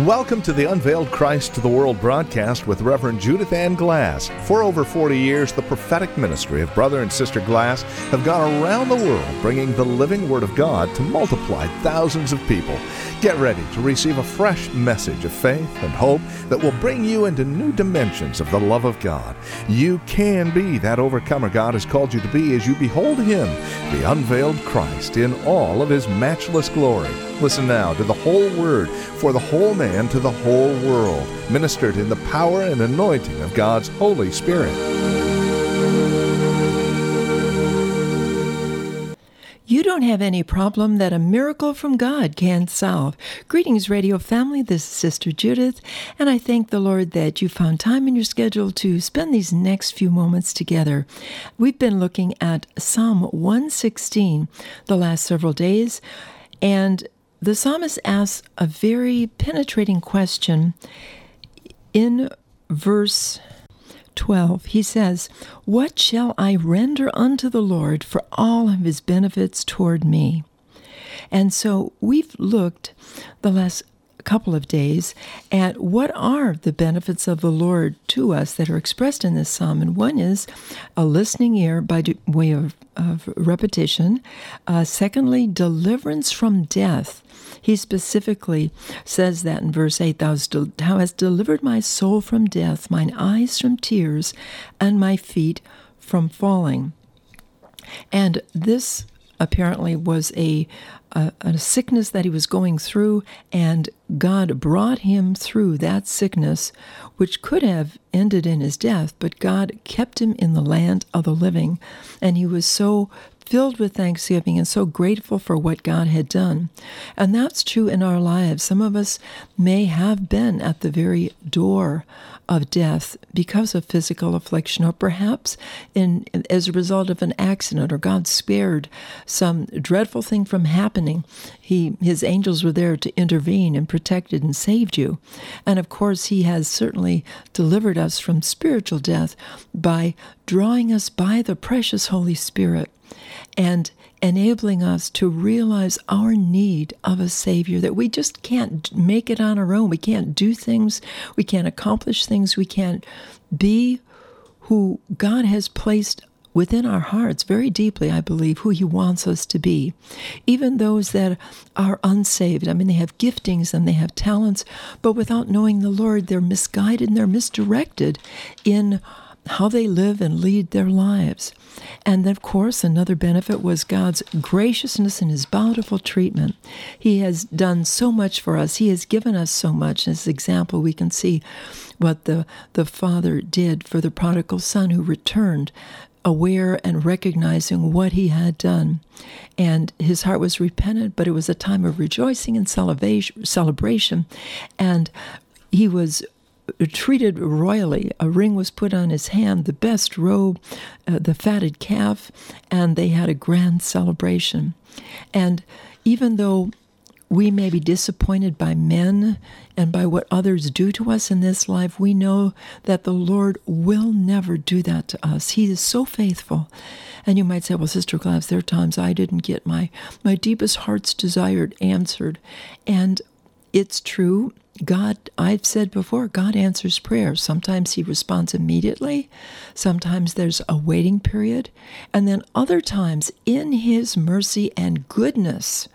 Welcome to the Unveiled Christ to the World broadcast with Reverend Judith Ann Glass. For over 40 years, the prophetic ministry of Brother and Sister Glass have gone around the world bringing the living Word of God to multiply thousands of people. Get ready to receive a fresh message of faith and hope that will bring you into new dimensions of the love of God. You can be that overcomer God has called you to be as you behold Him, the unveiled Christ, in all of His matchless glory. Listen now to the whole Word for the whole man to the whole world, ministered in the power and anointing of God's Holy Spirit. You don't have any problem that a miracle from God can't solve. Greetings, radio family. This is Sister Judith, and I thank the Lord that you found time in your schedule to spend these next few moments together. We've been looking at Psalm 116 the last several days, and the psalmist asks a very penetrating question in verse 12. He says, "What shall I render unto the Lord for all of His benefits toward me?" And so we've looked the last couple of days at what are the benefits of the Lord to us that are expressed in this psalm. And one is a listening ear by way of repetition. Secondly, deliverance from death. He specifically says that in verse 8, Thou hast delivered my soul from death, mine eyes from tears, and my feet from falling. And this apparently was a sickness that he was going through, and God brought him through that sickness, which could have ended in his death, but God kept him in the land of the living, and he was so filled with thanksgiving and so grateful for what God had done. And that's true in our lives. Some of us may have been at the very door of death because of physical affliction, or perhaps as a result of an accident, or God spared some dreadful thing from happening. His angels were there to intervene and protected and saved you. And of course, He has certainly delivered us from spiritual death by drawing us by the precious Holy Spirit and enabling us to realize our need of a Savior, that we just can't make it on our own. We can't do things. We can't accomplish things. We can't be who God has placed within our hearts very deeply, I believe, who He wants us to be. Even those that are unsaved, I mean, they have giftings and they have talents, but without knowing the Lord, they're misguided and they're misdirected in how they live and lead their lives. And of course, another benefit was God's graciousness and His bountiful treatment. He has done so much for us. He has given us so much. As an example, we can see what the Father did for the prodigal son who returned, aware and recognizing what he had done. And his heart was repentant, but it was a time of rejoicing and celebration. And he was treated royally. A ring was put on his hand, the best robe, the fatted calf, and they had a grand celebration. And even though we may be disappointed by men and by what others do to us in this life, we know that the Lord will never do that to us. He is so faithful. And you might say, well, Sister Glass, there are times I didn't get my deepest heart's desire answered. And it's true. God, I've said before, God answers prayers. Sometimes He responds immediately. Sometimes there's a waiting period. And then other times, in His mercy and goodness,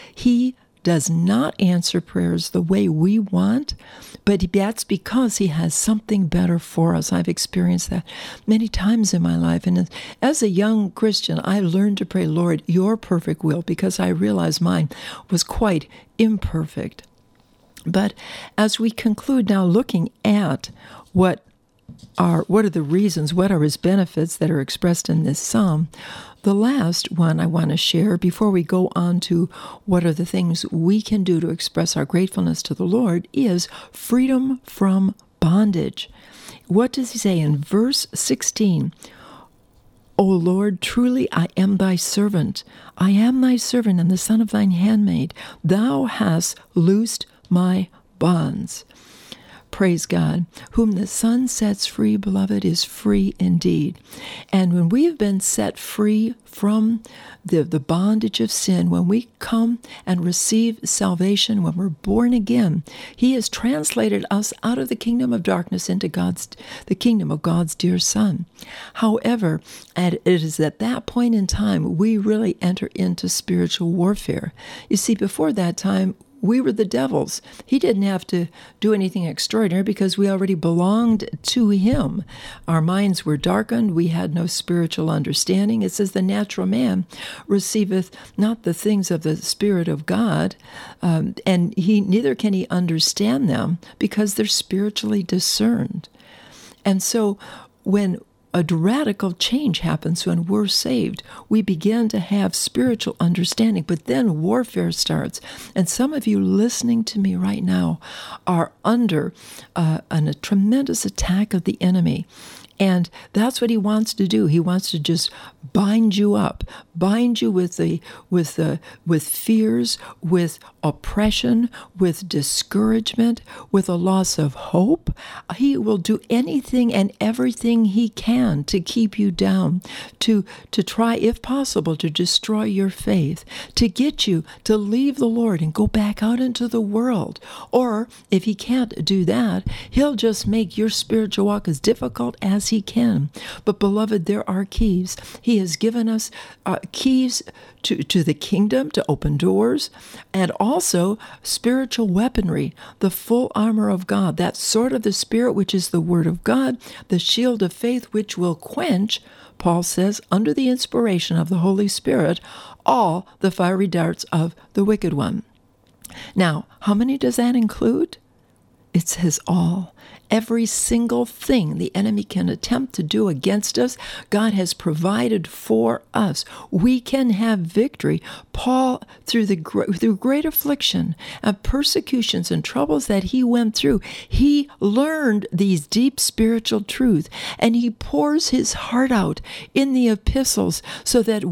He does not answer prayers the way we want, but that's because He has something better for us. I've experienced that many times in my life. And as a young Christian, I learned to pray, Lord, Your perfect will, because I realized mine was quite imperfect. But as we conclude now looking at what are the reasons, what are His benefits that are expressed in this psalm, the last one I want to share before we go on to what are the things we can do to express our gratefulness to the Lord is freedom from bondage. What does He say in verse 16? O Lord, truly I am Thy servant. I am Thy servant and the son of Thine handmaid. Thou hast loosed my bonds. Praise God. Whom the Son sets free, beloved, is free indeed. And when we have been set free from the bondage of sin, when we come and receive salvation, when we're born again, He has translated us out of the kingdom of darkness into the kingdom of God's dear Son. However, it is at that point in time we really enter into spiritual warfare. You see, before that time, we were the devil's. He didn't have to do anything extraordinary because we already belonged to Him. Our minds were darkened. We had no spiritual understanding. It says the natural man receiveth not the things of the Spirit of God, and neither can he understand them because they're spiritually discerned. And so when a radical change happens when we're saved. We begin to have spiritual understanding, but then warfare starts. And some of you listening to me right now are under a tremendous attack of the enemy. And that's what he wants to do. He wants to just bind you up, bind you with fears, with oppression, with discouragement, with a loss of hope. He will do anything and everything he can to keep you down, to try, if possible, to destroy your faith, to get you to leave the Lord and go back out into the world. Or if he can't do that, he'll just make your spiritual walk as difficult as he can. But beloved, there are keys. He has given us keys to the kingdom, to open doors, and also spiritual weaponry, the full armor of God, that sword of the Spirit, which is the word of God, the shield of faith, which will quench, Paul says, under the inspiration of the Holy Spirit, all the fiery darts of the wicked one. Now, how many does that include? It says all. Every single thing the enemy can attempt to do against us, God has provided for us. We can have victory. Paul, through great affliction and persecutions and troubles that he went through, he learned these deep spiritual truths, and he pours his heart out in the epistles so that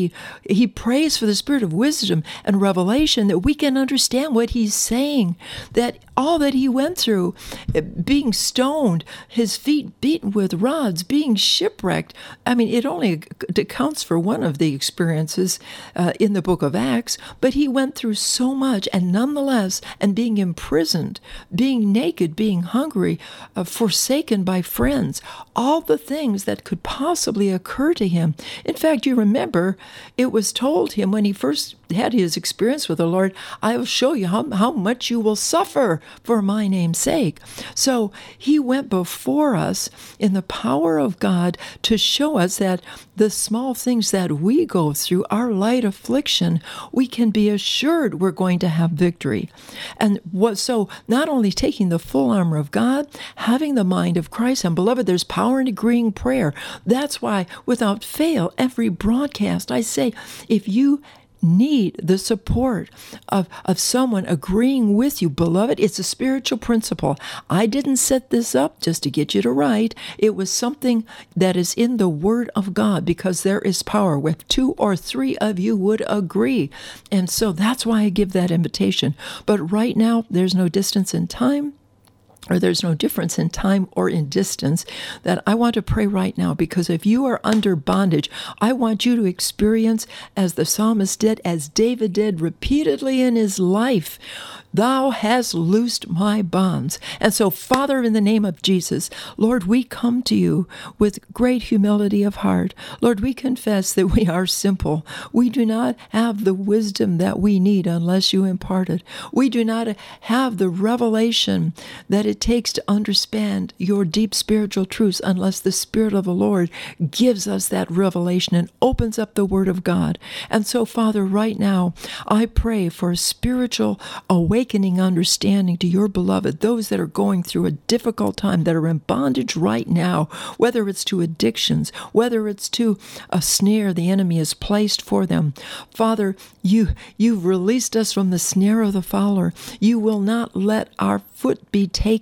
he prays for the spirit of wisdom and revelation, that we can understand what he's saying, that all that he went through, being stoned, his feet beaten with rods, being shipwrecked. I mean, it only accounts for one of the experiences in the book of Acts, but he went through so much, and nonetheless, and being imprisoned, being naked, being hungry, forsaken by friends, all the things that could possibly occur to him. In fact, you remember, it was told him when he first had his experience with the Lord, I will show you how much you will suffer for my name's sake. So he went before us in the power of God to show us that the small things that we go through, our light affliction, we can be assured we're going to have victory. And so not only taking the full armor of God, having the mind of Christ, and beloved, there's power in agreeing prayer. That's why without fail, every broadcast I say, if you need the support of someone agreeing with you, beloved, it's a spiritual principle. I didn't set this up just to get you to write. It was something that is in the Word of God, because there is power with 2 or 3 of you would agree. And so that's why I give that invitation. But right now, there's no distance in time, or there's no difference in time or in distance, that I want to pray right now, because if you are under bondage, I want you to experience, as the psalmist did, as David did repeatedly in his life, Thou hast loosed my bonds. And so, Father, in the name of Jesus, Lord, we come to you with great humility of heart. Lord, we confess that we are simple. We do not have the wisdom that we need unless you impart it. We do not have the revelation that it takes to understand your deep spiritual truths unless the Spirit of the Lord gives us that revelation and opens up the Word of God. And so, Father, right now, I pray for a spiritual awakening understanding to your beloved, those that are going through a difficult time, that are in bondage right now, whether it's to addictions, whether it's to a snare the enemy has placed for them. Father, you've released us from the snare of the fowler. You will not let our foot be taken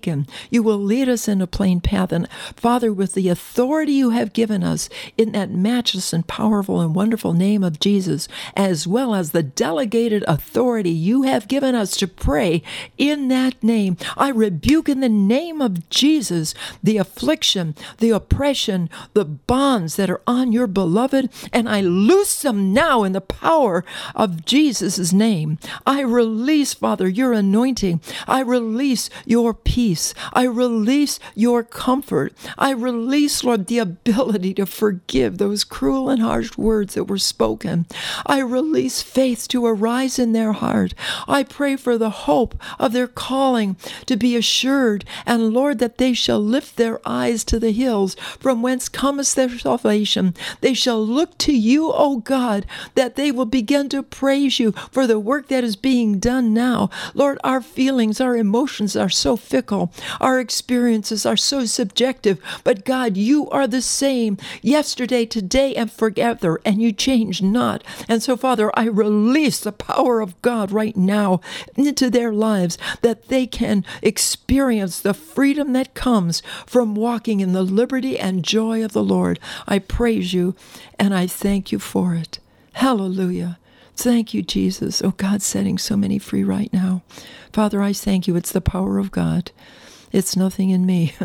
shaken. You will lead us in a plain path. And Father, with the authority you have given us in that matchless and powerful and wonderful name of Jesus, as well as the delegated authority you have given us to pray in that name, I rebuke in the name of Jesus the affliction, the oppression, the bonds that are on your beloved, and I loose them now in the power of Jesus' name. I release, Father, your anointing. I release your peace. I release your comfort. I release, Lord, the ability to forgive those cruel and harsh words that were spoken. I release faith to arise in their heart. I pray for the hope of their calling to be assured, and Lord, that they shall lift their eyes to the hills from whence cometh their salvation. They shall look to you, O God, that they will begin to praise you for the work that is being done now. Lord, our feelings, our emotions are so fickle. Our experiences are so subjective. But God, you are the same yesterday, today, and forever, and you change not. And so, Father, I release the power of God right now into their lives, that they can experience the freedom that comes from walking in the liberty and joy of the Lord. I praise you, and I thank you for it. Hallelujah. Thank you, Jesus. Oh, God's setting so many free right now. Father, I thank you. It's the power of God. It's nothing in me.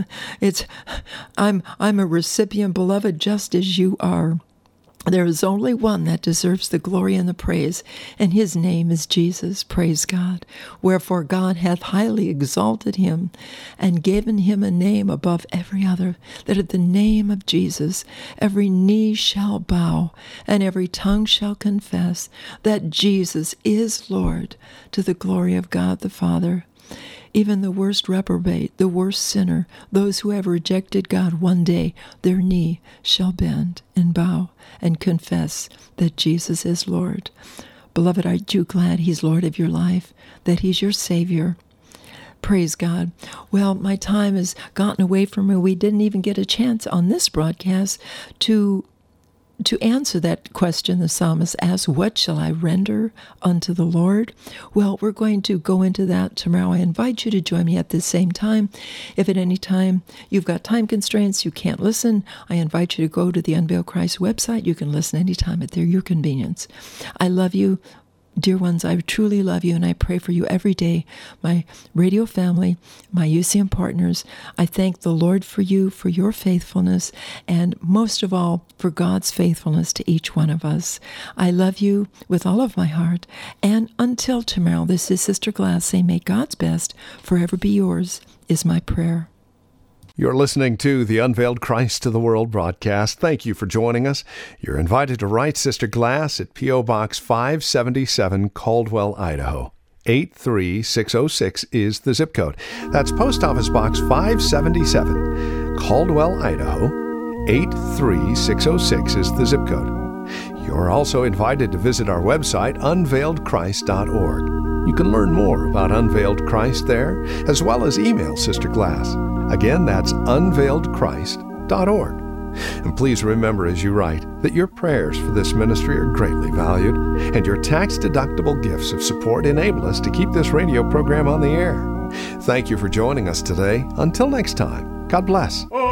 I'm a recipient, beloved, just as you are. There is only one that deserves the glory and the praise, and his name is Jesus. Praise God. Wherefore God hath highly exalted him and given him a name above every other, that at the name of Jesus every knee shall bow and every tongue shall confess that Jesus is Lord, to the glory of God the Father. Even the worst reprobate, the worst sinner, those who have rejected God, one day their knee shall bend and bow and confess that Jesus is Lord. Beloved, aren't you glad he's Lord of your life, that he's your Savior? Praise God. Well, my time has gotten away from me. We didn't even get a chance on this broadcast to answer that question the psalmist asked, what shall I render unto the Lord? Well, we're going to go into that tomorrow. I invite you to join me at the same time. If at any time you've got time constraints, you can't listen, I invite you to go to the Unveiled Christ website. You can listen anytime at your convenience. I love you. Dear ones, I truly love you, and I pray for you every day. My radio family, my UCM partners, I thank the Lord for you, for your faithfulness, and most of all, for God's faithfulness to each one of us. I love you with all of my heart, and until tomorrow, this is Sister Glass saying, may God's best forever be yours, is my prayer. You're listening to the Unveiled Christ to the World broadcast. Thank you for joining us. You're invited to write Sister Glass at P.O. Box 577, Caldwell, Idaho. 83606 is the zip code. That's Post Office Box 577, Caldwell, Idaho. 83606 is the zip code. You're also invited to visit our website, unveiledchrist.org. You can learn more about Unveiled Christ there, as well as email Sister Glass. Again, that's unveiledchrist.org. And please remember as you write that your prayers for this ministry are greatly valued, and your tax-deductible gifts of support enable us to keep this radio program on the air. Thank you for joining us today. Until next time, God bless.